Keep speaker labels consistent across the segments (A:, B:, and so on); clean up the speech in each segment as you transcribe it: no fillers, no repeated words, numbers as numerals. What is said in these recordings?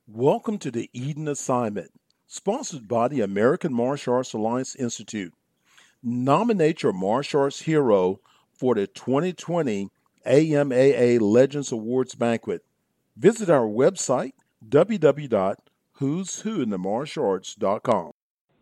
A: Welcome to the Eden Assignment, sponsored by the American Martial Arts Alliance Institute. Nominate your martial arts hero for the 2020 AMAA Legends Awards Banquet. Visit our website, www.who'swhointhemartialarts.com.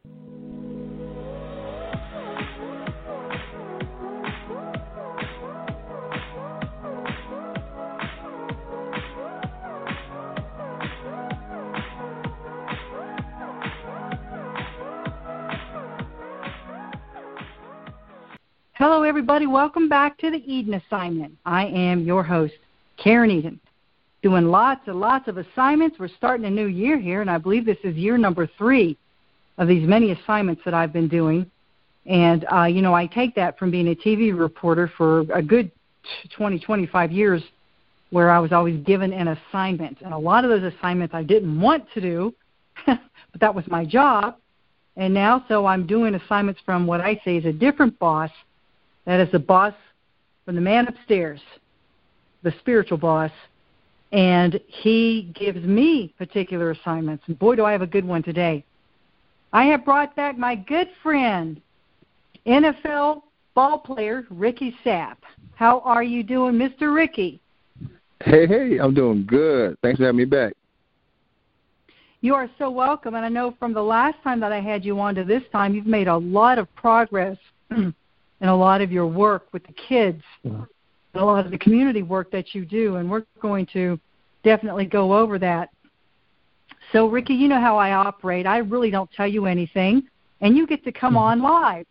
B: Hello, everybody. Welcome back to the Eden Assignment. I am your host, Karen Eden, doing lots and lots of assignments. We're starting a new year here, and I believe this is year number 3 of these many assignments that I've been doing. And, I take that from being a TV reporter for a good 20, 25 years where I was always given an assignment. And a lot of those assignments I didn't want to do, but that was my job. And now, so I'm doing assignments from what I say is a different boss. That is the boss from the man upstairs, the spiritual boss, and he gives me particular assignments. And boy, do I have a good one today. I have brought back my good friend, NFL ball player Ricky Sapp. How are you doing, Mr. Ricky?
C: Hey, I'm doing good. Thanks for having me back.
B: You are so welcome, and I know from the last time that I had you on to this time, you've made a lot of progress and a lot of your work with the kids, and a lot of the community work that you do, and we're going to definitely go over that. So, Ricky, you know how I operate. I really don't tell you anything, and you get to come on live.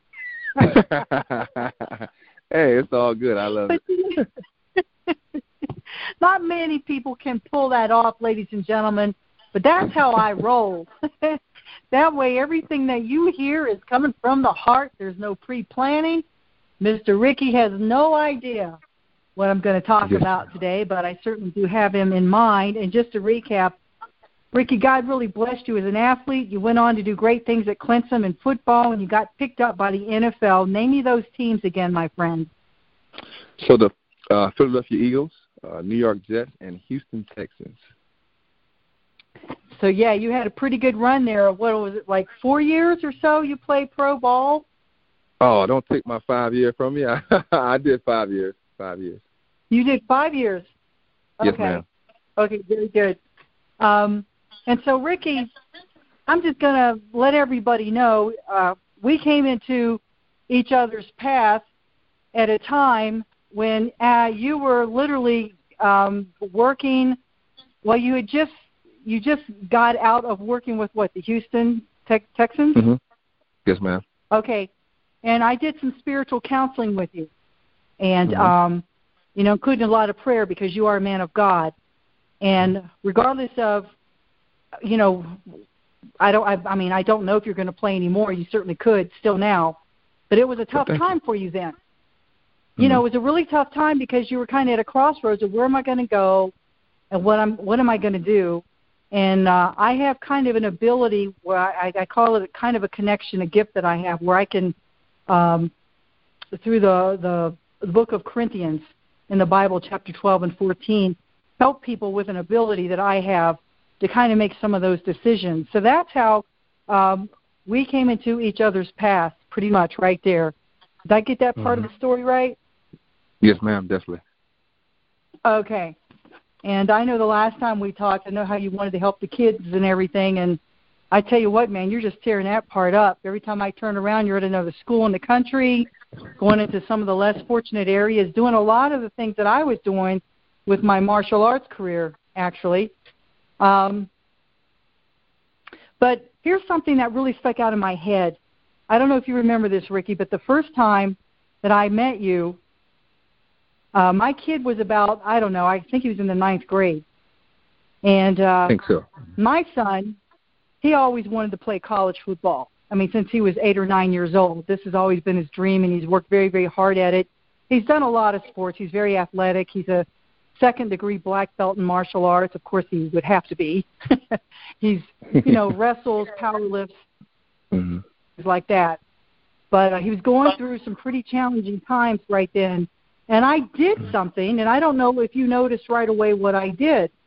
C: Hey, it's all good. I love it.
B: Not many people can pull that off, ladies and gentlemen, but that's how I roll. That way, everything that you hear is coming from the heart. There's no pre-planning. Mr. Ricky has no idea what I'm going to talk about today, but I certainly do have him in mind. And just to recap, Ricky, God really blessed you as an athlete. You went on to do great things at Clemson in football, and you got picked up by the NFL. Name me those teams again, my friend.
C: So the Philadelphia Eagles, New York Jets, and Houston Texans.
B: So, yeah, you had a pretty good run there. What was it, like 4 years or so you played pro ball?
C: Oh, don't take my 5 year from me. I did 5 years. 5 years.
B: You did 5 years? Okay.
C: Yes, ma'am.
B: Okay, very good. And so, Ricky, I'm just going to let everybody know we came into each other's path at a time when you were literally working. Well, you just got out of working with what, the Houston Texans?
C: Mm-hmm. Yes, ma'am.
B: Okay, and I did some spiritual counseling with you, and including a lot of prayer because you are a man of God. And regardless of, I don't know if you're going to play anymore. You certainly could still now, but it was a tough time for you then. It was a really tough time because you were kind of at a crossroads of where am I going to go, and what am I going to do. And I have kind of an ability where I call it kind of a connection, a gift that I have where I can, through the book of Corinthians in the Bible, chapter 12 and 14, help people with an ability that I have to kind of make some of those decisions. So that's how we came into each other's path pretty much right there. Did I get that part of the story right?
C: Yes, ma'am, definitely.
B: Okay. And I know the last time we talked, I know how you wanted to help the kids and everything. And I tell you what, man, you're just tearing that part up. Every time I turn around, you're at another school in the country, going into some of the less fortunate areas, doing a lot of the things that I was doing with my martial arts career, actually. But here's something that really stuck out in my head. I don't know if you remember this, Ricky, but the first time that I met you, my kid was about, I think he was in the 9th grade. And
C: I think so.
B: My son, he always wanted to play college football. I mean, since he was 8 or 9 years old, this has always been his dream, and he's worked very, very hard at it. He's done a lot of sports. He's very athletic. He's a second-degree black belt in martial arts. Of course, he would have to be. He's, wrestles, power lifts, things like that. But he was going through some pretty challenging times right then. And I did something, and I don't know if you noticed right away what I did,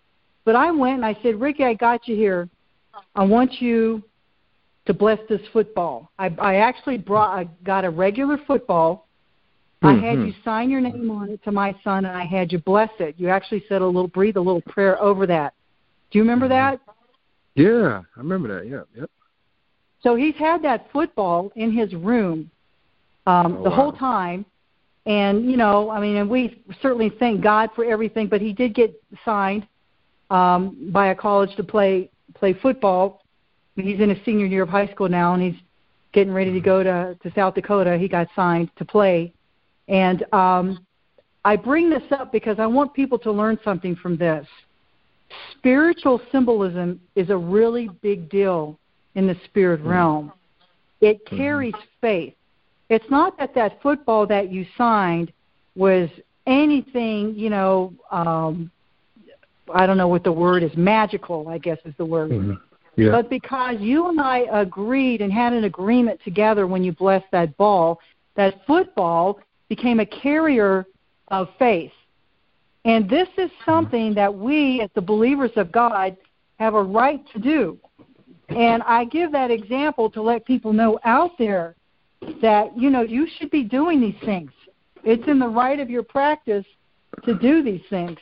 B: But I went and I said, Ricky, I got you here. I want you to bless this football. I actually got a regular football. I had you sign your name on it to my son, and I had you bless it. You actually said breathe a little prayer over that. Do you remember that?
C: Yeah, I remember that. Yeah, yep.
B: So he's had that football in his room the whole time. And, and we certainly thank God for everything, but he did get signed by a college to play football. He's in his senior year of high school now, and he's getting ready to go to South Dakota. He got signed to play. And I bring this up because I want people to learn something from this. Spiritual symbolism is a really big deal in the spirit realm. It carries faith. It's not that football that you signed was anything, I don't know what the word is, magical, I guess is the word. Yeah. But because you and I agreed and had an agreement together when you blessed that ball, that football became a carrier of faith. And this is something that we, as the believers of God, have a right to do. And I give that example to let people know out there that, you should be doing these things. It's in the right of your practice to do these things.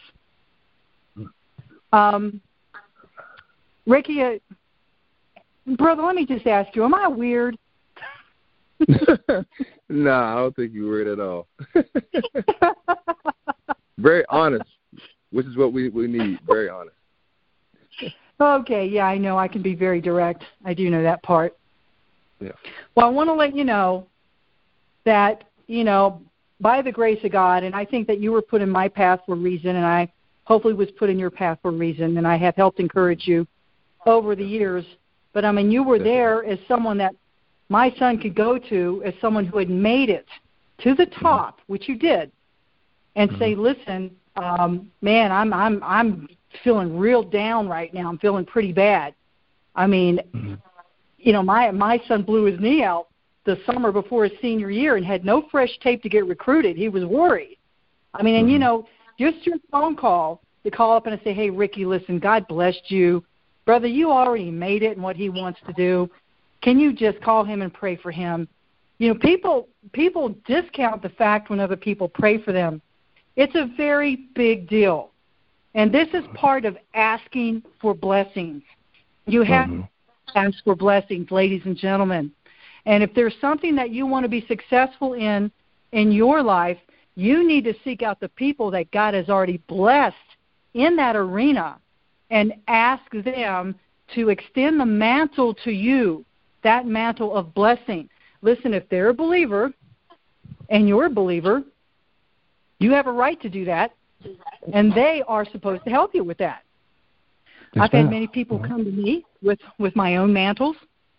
B: Ricky, brother, let me just ask you, am I weird?
C: No, I don't think you're weird at all. Very honest, which is what we need, very honest.
B: Okay, yeah, I know I can be very direct. I do know that part.
C: Yeah.
B: Well, I want to let you know that, by the grace of God, and I think that you were put in my path for a reason, and I hopefully was put in your path for a reason, and I have helped encourage you over the years. But, you were there as someone that my son could go to, as someone who had made it to the top, which you did, and say, listen, man, I'm feeling real down right now. I'm feeling pretty bad. My son blew his knee out the summer before his senior year and had no fresh tape to get recruited. He was worried. Just your phone call to call up and say, hey, Ricky, listen, God blessed you. Brother, you already made it in what he wants to do. Can you just call him and pray for him? People discount the fact when other people pray for them. It's a very big deal. And this is part of asking for blessings. You have to ask for blessings, ladies and gentlemen. And if there's something that you want to be successful in your life, you need to seek out the people that God has already blessed in that arena and ask them to extend the mantle to you, that mantle of blessing. Listen, if they're a believer and you're a believer, you have a right to do that, and they are supposed to help you with that. I've had many people come to me with my own mantles.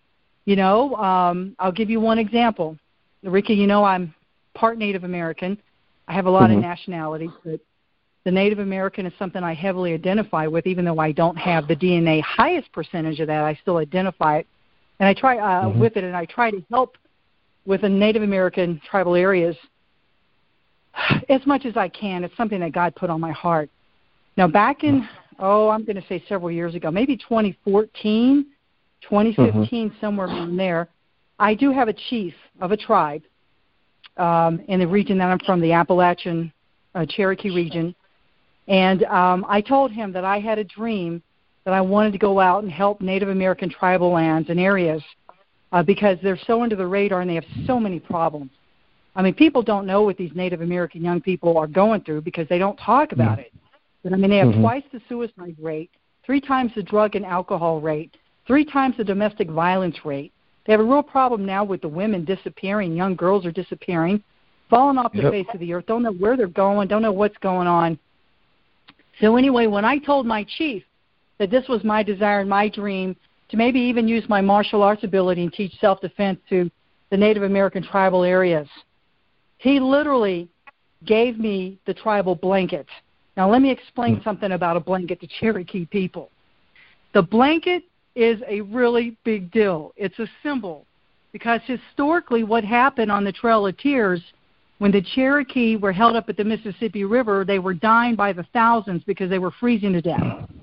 B: I'll give you one example. Ricky, I'm part Native American. I have a lot of nationalities, but the Native American is something I heavily identify with, even though I don't have the DNA highest percentage of that. I still identify it, and I try with it, and I try to help with the Native American tribal areas as much as I can. It's something that God put on my heart. Now, back in, I'm going to say several years ago, maybe 2014, 2015, somewhere around there, I do have a chief of a tribe in the region that I'm from, the Appalachian Cherokee region. And I told him that I had a dream that I wanted to go out and help Native American tribal lands and areas because they're so under the radar and they have so many problems. People don't know what these Native American young people are going through because they don't talk about it. But, they have twice the suicide rate, 3 times the drug and alcohol rate, 3 times the domestic violence rate. They have a real problem now with the women disappearing. Young girls are disappearing, falling off the face of the earth, don't know where they're going, don't know what's going on. So anyway, when I told my chief that this was my desire and my dream to maybe even use my martial arts ability and teach self-defense to the Native American tribal areas, he literally gave me the tribal blanket. Now, let me explain something about a blanket to Cherokee people. The blanket is a really big deal. It's a symbol because historically what happened on the Trail of Tears, when the Cherokee were held up at the Mississippi River, they were dying by the thousands because they were freezing to death.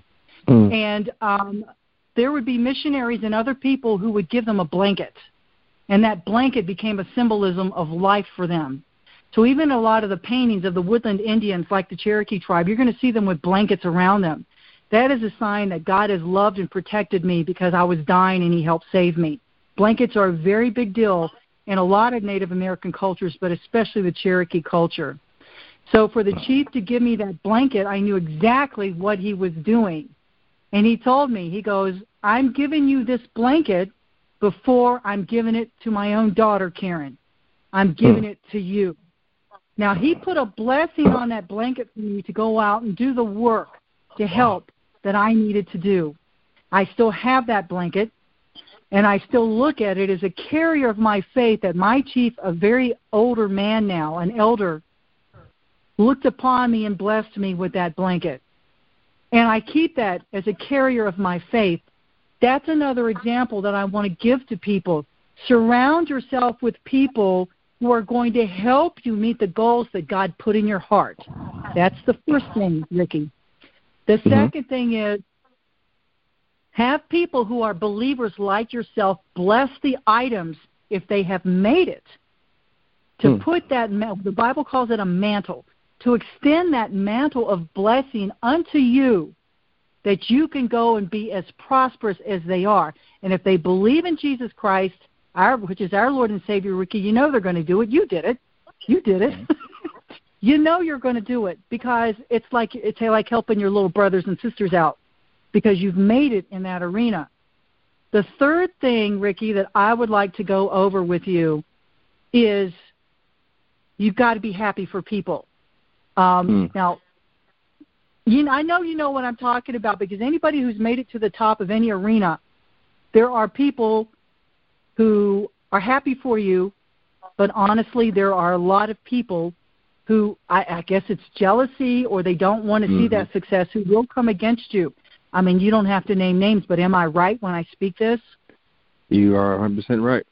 B: And there would be missionaries and other people who would give them a blanket. And that blanket became a symbolism of life for them. So even a lot of the paintings of the woodland Indians, like the Cherokee tribe, you're going to see them with blankets around them. That is a sign that God has loved and protected me because I was dying and he helped save me. Blankets are a very big deal in a lot of Native American cultures, but especially the Cherokee culture. So for the chief to give me that blanket, I knew exactly what he was doing. And he told me, he goes, I'm giving you this blanket before I'm giving it to my own daughter, Karen. I'm giving it to you. Now, he put a blessing on that blanket for me to go out and do the work to help that I needed to do. I still have that blanket, and I still look at it as a carrier of my faith that my chief, a very older man now, an elder, looked upon me and blessed me with that blanket. And I keep that as a carrier of my faith. That's another example that I want to give to people. Surround yourself with people who are going to help you meet the goals that God put in your heart. That's the first thing, Ricky. The second thing is have people who are believers like yourself bless the items if they have made it. To put that, the Bible calls it a mantle, to extend that mantle of blessing unto you that you can go and be as prosperous as they are. And if they believe in Jesus Christ, which is our Lord and Savior, Ricky, you know they're going to do it. You did it. You did it. You know you're going to do it because it's like helping your little brothers and sisters out because you've made it in that arena. The third thing, Ricky, that I would like to go over with you is you've got to be happy for people. Now, I know you know what I'm talking about because anybody who's made it to the top of any arena, there are people who are happy for you, but honestly, there are a lot of people who, I guess it's jealousy or they don't want to see that success, who will come against you. I mean, you don't have to name names, but am I right when I speak this?
C: You are 100% right.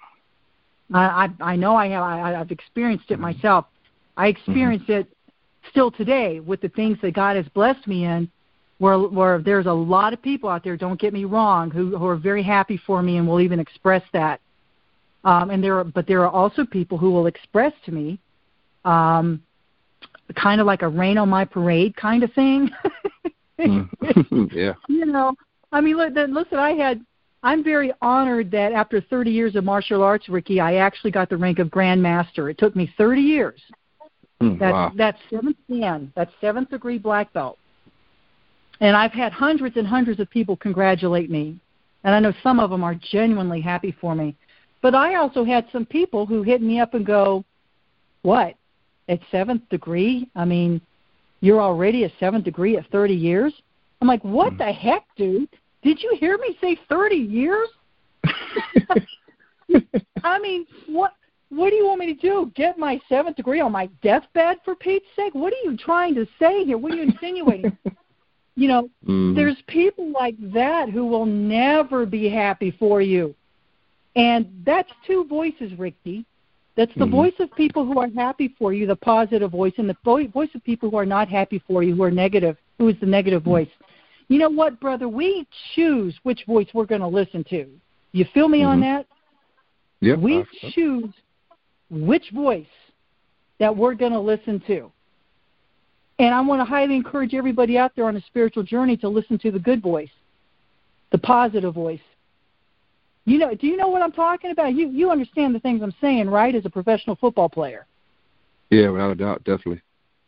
B: I know I have. I've experienced it myself. I experience it still today with the things that God has blessed me in, where there's a lot of people out there, don't get me wrong, who are very happy for me and will even express that. But there are also people who will express to me kind of like a rain on my parade kind of thing.
C: Yeah.
B: You know, I mean, listen, I'm very honored that after 30 years of martial arts, Ricky, I actually got the rank of Grand Master. It took me 30 years. That's seventh dan. That's 7th degree black belt. And I've had hundreds and hundreds of people congratulate me. And I know some of them are genuinely happy for me. But I also had some people who hit me up and go, what, at 7th degree? I mean, you're already at 7th degree at 30 years? I'm like, what the heck, dude? Did you hear me say 30 years? I mean, what do you want me to do? Get my 7th degree on my deathbed, for Pete's sake? What are you trying to say here? What are you insinuating? You know, there's people like that who will never be happy for you. And that's two voices, Ricky. That's the voice of people who are happy for you, the positive voice, and the voice of people who are not happy for you, who are negative, who is the negative voice. You know what, brother? We choose which voice we're going to listen to. You feel me on that?
C: Yep.
B: We choose which voice that we're going to listen to. And I want to highly encourage everybody out there on a spiritual journey to listen to the good voice, the positive voice. You know, do you know what I'm talking about? You understand the things I'm saying, right, as a professional football player?
C: Yeah, without a doubt, definitely.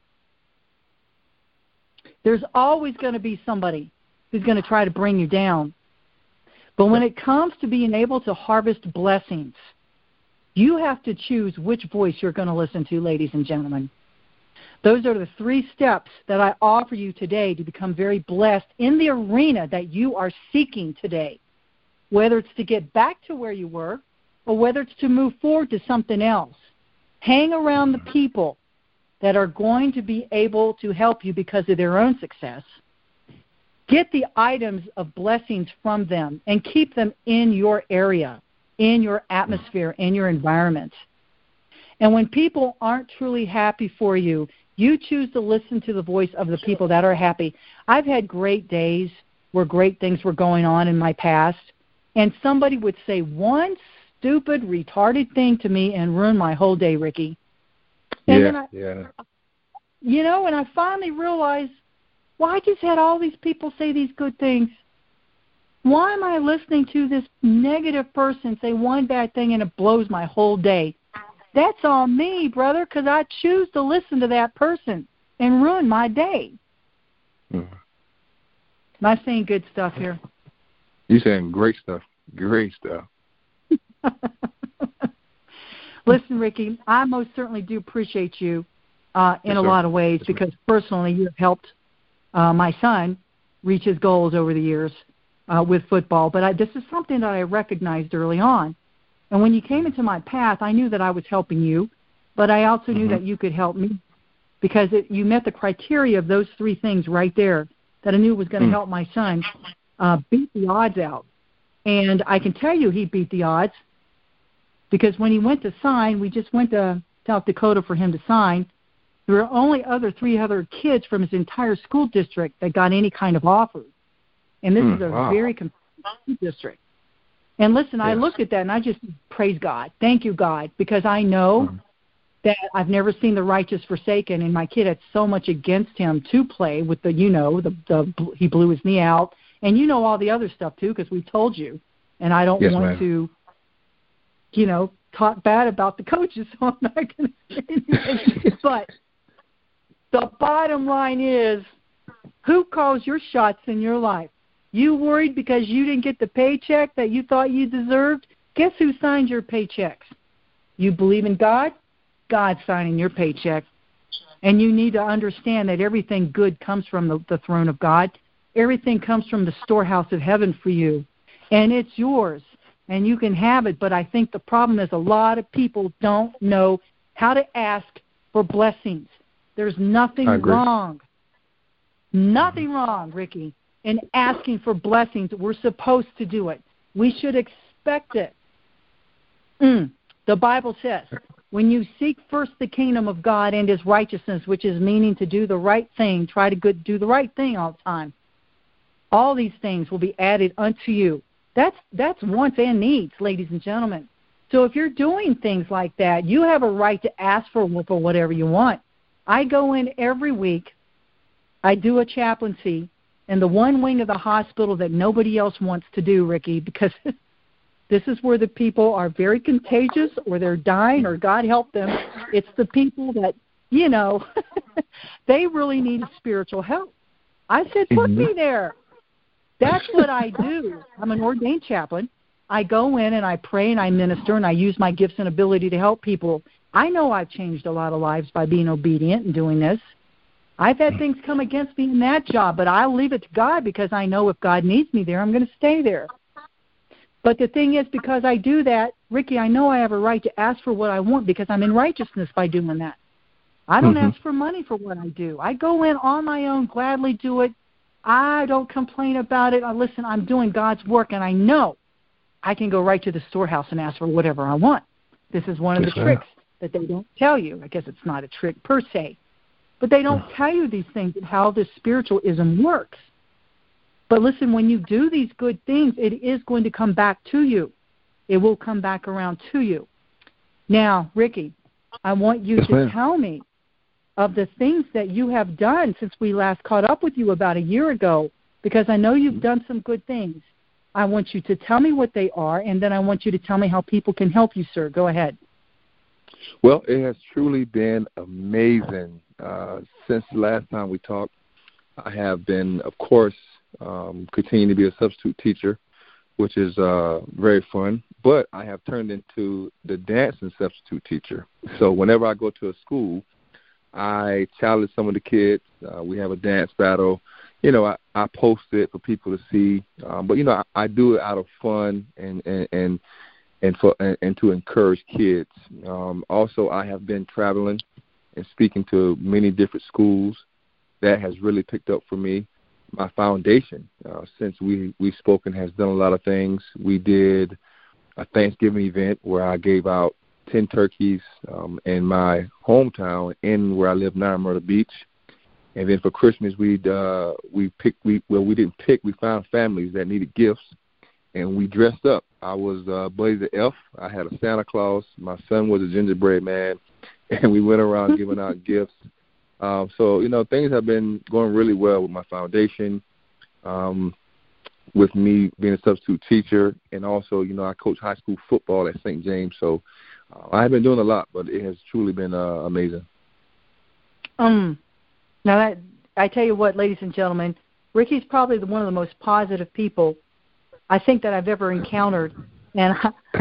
B: There's always going to be somebody who's going to try to bring you down. But when it comes to being able to harvest blessings, you have to choose which voice you're going to listen to, ladies and gentlemen. Those are the 3 steps that I offer you today to become very blessed in the arena that you are seeking today, whether it's to get back to where you were or whether it's to move forward to something else. Hang around the people that are going to be able to help you because of their own success. Get the items of blessings from them and keep them in your area, in your atmosphere, in your environment. And when people aren't truly happy for you, you choose to listen to the voice of the people that are happy. I've had great days where great things were going on in my past, and somebody would say one stupid, retarded thing to me and ruin my whole day, Ricky. And then and I finally realized, well, I just had all these people say these good things. Why am I listening to this negative person say one bad thing and it blows my whole day? That's on me, brother, because I choose to listen to that person and ruin my day. Am I saying good stuff here?
C: You're saying great stuff. Great stuff.
B: Listen, Ricky, I most certainly do appreciate you in a lot of ways because personally you have helped my son reach his goals over the years with football. But this is something that I recognized early on. And when you came into my path, I knew that I was helping you, but I also knew that you could help me because you met the criteria of those three things right there that I knew was going to help my son beat the odds out. And I can tell you he beat the odds because when he went to sign, we just went to South Dakota for him to sign. There were only three other kids from his entire school district that got any kind of offer. And this is a very competitive district. And listen, I looked at that and I just praise God. Thank you, God, because I know that I've never seen the righteous forsaken, and my kid had so much against him to play with he blew his knee out, and all the other stuff too because we told you. And I don't want to, talk bad about the coaches, so I'm not going to say anything. But the bottom line is, who calls your shots in your life? You worried because you didn't get the paycheck that you thought you deserved? Guess who signed your paychecks? You believe in God? God's signing your paycheck. And you need to understand that everything good comes from the throne of God. Everything comes from the storehouse of heaven for you. And it's yours. And you can have it. But I think the problem is a lot of people don't know how to ask for blessings. There's nothing wrong. Nothing wrong, Ricky, in asking for blessings. We're supposed to do it. We should expect it. The Bible says, when you seek first the kingdom of God and his righteousness, which is meaning to do the right thing, try to do the right thing all the time, all these things will be added unto you. That's wants and needs, ladies and gentlemen. So if you're doing things like that, you have a right to ask for whatever you want. I go in every week. I do a chaplaincy in the one wing of the hospital that nobody else wants to do, Ricky, because this is where the people are very contagious or they're dying or God help them. It's the people that, they really need spiritual help. I said, put me there. That's what I do. I'm an ordained chaplain. I go in and I pray and I minister and I use my gifts and ability to help people. I know I've changed a lot of lives by being obedient and doing this. I've had things come against me in that job, but I'll leave it to God because I know if God needs me there, I'm going to stay there. But the thing is, because I do that, Ricky, I know I have a right to ask for what I want because I'm in righteousness by doing that. I don't ask for money for what I do. I go in on my own, gladly do it. I don't complain about it. Listen, I'm doing God's work, and I know I can go right to the storehouse and ask for whatever I want. This is one of the tricks that they don't tell you. I guess it's not a trick per se. But they don't tell you these things and how this spiritualism works. But listen, when you do these good things, it is going to come back to you. It will come back around to you. Now, Ricky, I want you to tell me of the things that you have done since we last caught up with you about a year ago, because I know you've done some good things. I want you to tell me what they are, and then I want you to tell me how people can help you, sir. Go ahead.
C: Well, it has truly been amazing. Since the last time we talked, I have been, of course, continuing to be a substitute teacher, which is very fun. But I have turned into the dancing substitute teacher. So whenever I go to a school, I challenge some of the kids. We have a dance battle. I post it for people to see. But I do it out of fun and to encourage kids. Also, I have been traveling and speaking to many different schools. That has really picked up for me. My foundation, since we've spoken, has done a lot of things. We did a Thanksgiving event where I gave out 10 turkeys in my hometown, in where I live now, Myrtle Beach. And then for Christmas, we found families that needed gifts, and we dressed up. I was Buddy the Elf. I had a Santa Claus. My son was a gingerbread man, and we went around giving out gifts. So, things have been going really well with my foundation, with me being a substitute teacher, and also, I coach high school football at St. James. So I've been doing a lot, but it has truly been amazing.
B: Now, I tell you what, ladies and gentlemen, Ricky's probably one of the most positive people I think that I've ever encountered, and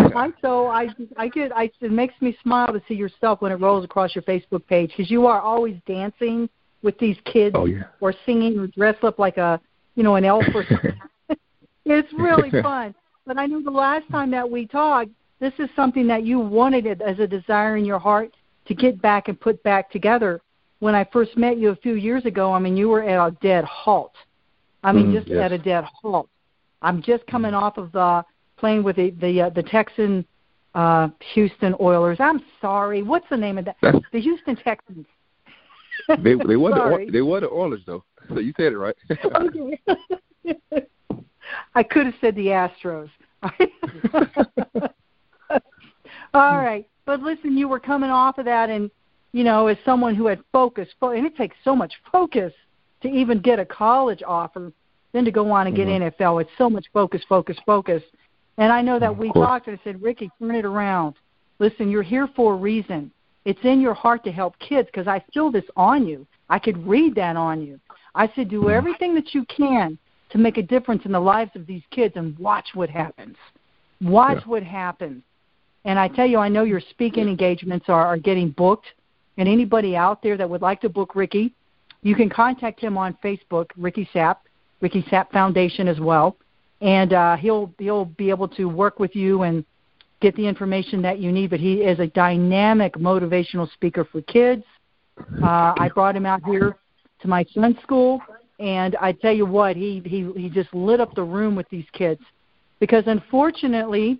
B: it makes me smile to see yourself when it rolls across your Facebook page, because you are always dancing with these kids, or singing, or dressed up like an elf or something. It's really fun. But I know the last time that we talked, this is something that you wanted as a desire in your heart to get back and put back together. When I first met you a few years ago, you were at a dead halt. At a dead halt. I'm just coming off of playing with the Texan Houston Oilers. I'm sorry. What's the name of that? The Houston Texans.
C: They were the Oilers, though. So you said it right.
B: Okay. I could have said the Astros. All right. But listen, you were coming off of that, and, as someone who had focus, and it takes so much focus to even get a college offer, then to go on and get NFL. It's so much focus. And I know that we talked, and I said, Ricky, turn it around. Listen, you're here for a reason. It's in your heart to help kids, because I feel this on you. I could read that on you. I said, do everything that you can to make a difference in the lives of these kids, and watch what happens. Watch what happens. And I tell you, I know your speaking engagements are getting booked, and anybody out there that would like to book Ricky, you can contact him on Facebook, Ricky Sapp Foundation as well, and he'll be able to work with you and get the information that you need. But he is a dynamic motivational speaker for kids. I brought him out here to my son's school, and I tell you what, he just lit up the room with these kids, because unfortunately,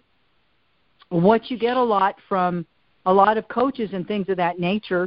B: what you get a lot from a lot of coaches and things of that nature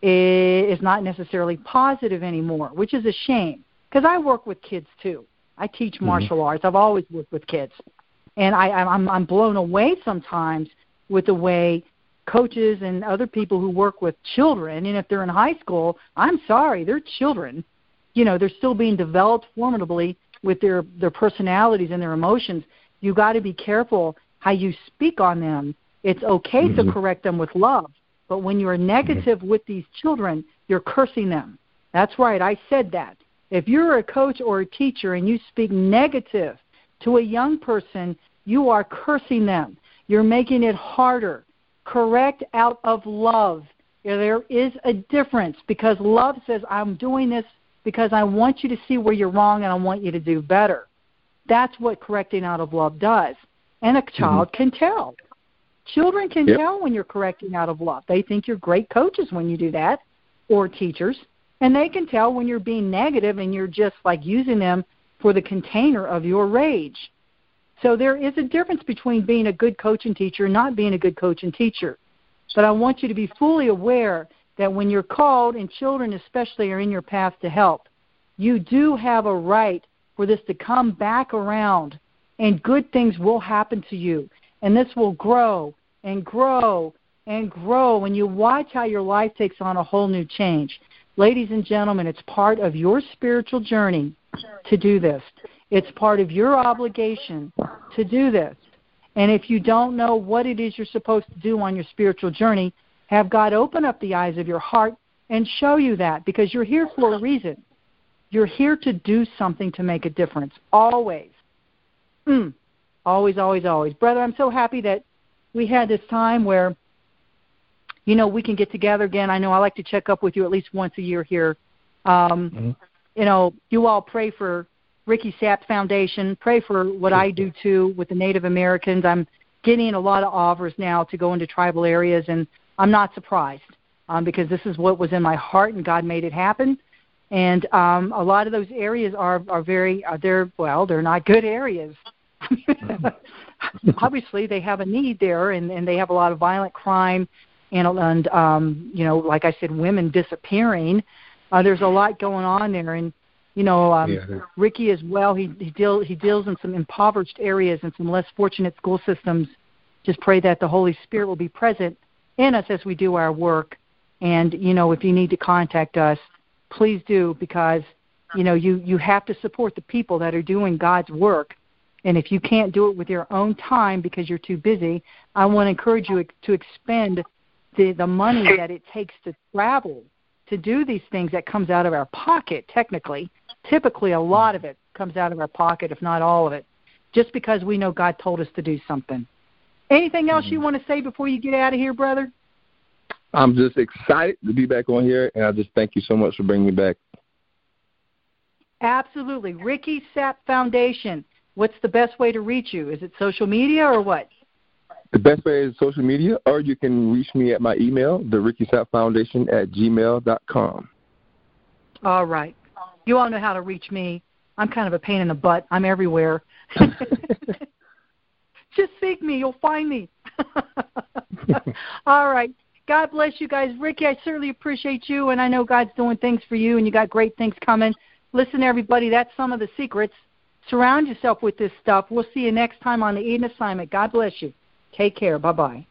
B: is not necessarily positive anymore, which is a shame, because I work with kids too. I teach martial arts. I've always worked with kids, and I'm blown away sometimes with the way coaches and other people who work with children, and if they're in high school, I'm sorry, they're children. They're still being developed formidably with their personalities and their emotions. You got to be careful how you speak on them. It's okay to correct them with love, but when you're negative with these children, you're cursing them. That's right, I said that. If you're a coach or a teacher and you speak negative to a young person, you are cursing them. You're making it harder. Correct out of love. There is a difference, because love says, I'm doing this because I want you to see where you're wrong and I want you to do better. That's what correcting out of love does. And a child can tell. Children can tell when you're correcting out of love. They think you're great coaches when you do that, or teachers. And they can tell when you're being negative and you're just like using them for the container of your rage. So there is a difference between being a good coach and teacher and not being a good coach and teacher. But I want you to be fully aware that when you're called, and children especially are in your path to help, you do have a right for this to come back around, and good things will happen to you. And this will grow and grow and grow when you watch how your life takes on a whole new change. Ladies and gentlemen, it's part of your spiritual journey to do this. It's part of your obligation to do this. And if you don't know what it is you're supposed to do on your spiritual journey, have God open up the eyes of your heart and show you that, because you're here for a reason. You're here to do something to make a difference, always. Always, always, always. Brother, I'm so happy that we had this time where, we can get together again. I know I like to check up with you at least once a year here. You all pray for Ricky Sapp Foundation. Pray for what I do, too, with the Native Americans. I'm getting a lot of offers now to go into tribal areas, and I'm not surprised because this is what was in my heart, and God made it happen. And a lot of those areas are they're not good areas. Obviously, they have a need there, and they have a lot of violent crime and like I said, women disappearing. There's a lot going on there, and Ricky as well. He deals in some impoverished areas and some less fortunate school systems. Just pray that the Holy Spirit will be present in us as we do our work. And if you need to contact us, please do, because you have to support the people that are doing God's work. And if you can't do it with your own time because you're too busy, I want to encourage you to expend the money that it takes to travel to do these things that comes out of our pocket, technically. Typically, a lot of it comes out of our pocket, if not all of it, just because we know God told us to do something. Anything else you want to say before you get out of here, brother?
C: I'm just excited to be back on here, and I just thank you so much for bringing me back.
B: Absolutely. Ricky Sapp Foundation. What's the best way to reach you? Is it social media or what?
C: The best way is social media, or you can reach me at my email, therickysapfoundation@gmail.com.
B: All right. You all know how to reach me. I'm kind of a pain in the butt. I'm everywhere. Just seek me. You'll find me. All right. God bless you guys. Ricky, I certainly appreciate you, and I know God's doing things for you, and you got great things coming. Listen, everybody, that's some of the secrets. Surround yourself with this stuff. We'll see you next time on the Eden Assignment. God bless you. Take care. Bye-bye.